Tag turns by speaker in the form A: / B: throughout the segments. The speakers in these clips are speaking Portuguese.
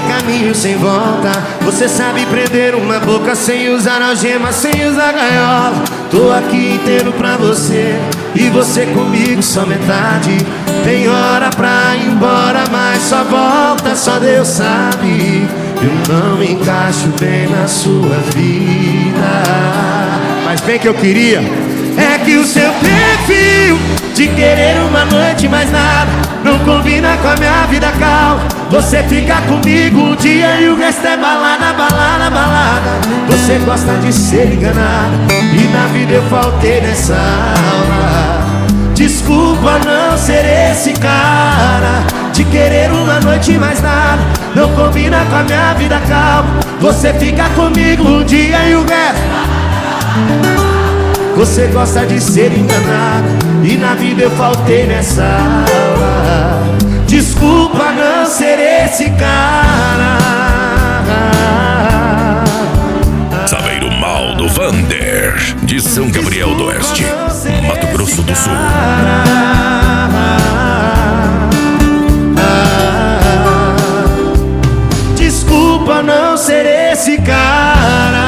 A: caminho sem volta. Você sabe prender uma boca sem usar algema, sem usar gaiola. Tô aqui inteiro pra você e você comigo só metade. Tem hora pra ir embora, mas só volta, só Deus sabe. Eu não me encaixo bem na sua vida. Mas bem que eu queria é que o seu perfil de querer uma noite mais nada não combina com a minha vida calma. Você fica comigo um dia e o resto é balada, balada, balada. Você gosta de ser enganada e na vida eu faltei nessa aula. Desculpa não ser esse cara de querer uma noite mais nada não combina com a minha vida calma. Você fica comigo um dia e o resto. Você gosta de ser enganada e na vida eu faltei nessa aula. Desculpa não ser esse cara.
B: Sabeiro Mal do Vander, de São Gabriel do Oeste, Mato Grosso do Sul.
A: Desculpa não ser esse cara.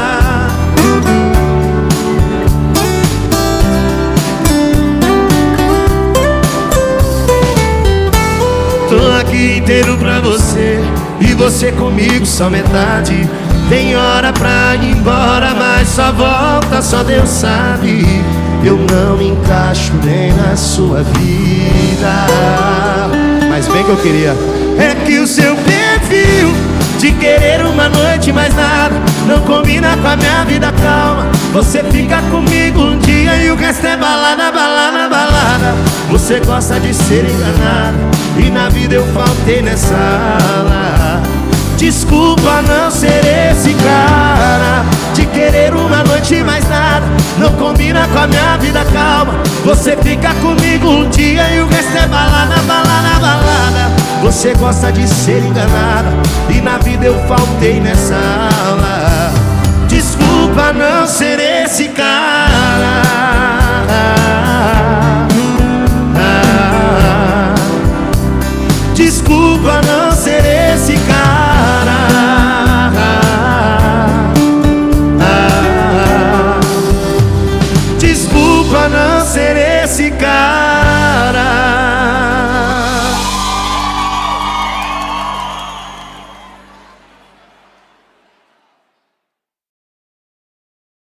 A: Tô aqui inteiro pra você e você comigo só metade. Tem hora pra ir embora, mas só volta, só Deus sabe. Eu não me encaixo nem na sua vida. Mas bem que eu queria é que o seu perfil de querer uma noite mais nada não combina com a minha vida calma. Você fica comigo um dia e o resto é balada, balada, balada. Você gosta de ser enganada e na vida eu faltei nessa aula. Desculpa não ser esse cara de querer uma noite mais nada não combina com a minha vida calma. Você fica comigo um dia e o resto é balada, balada, balada. Você gosta de ser enganada e na vida eu faltei nessa aula. Desculpa não ser esse cara. Desculpa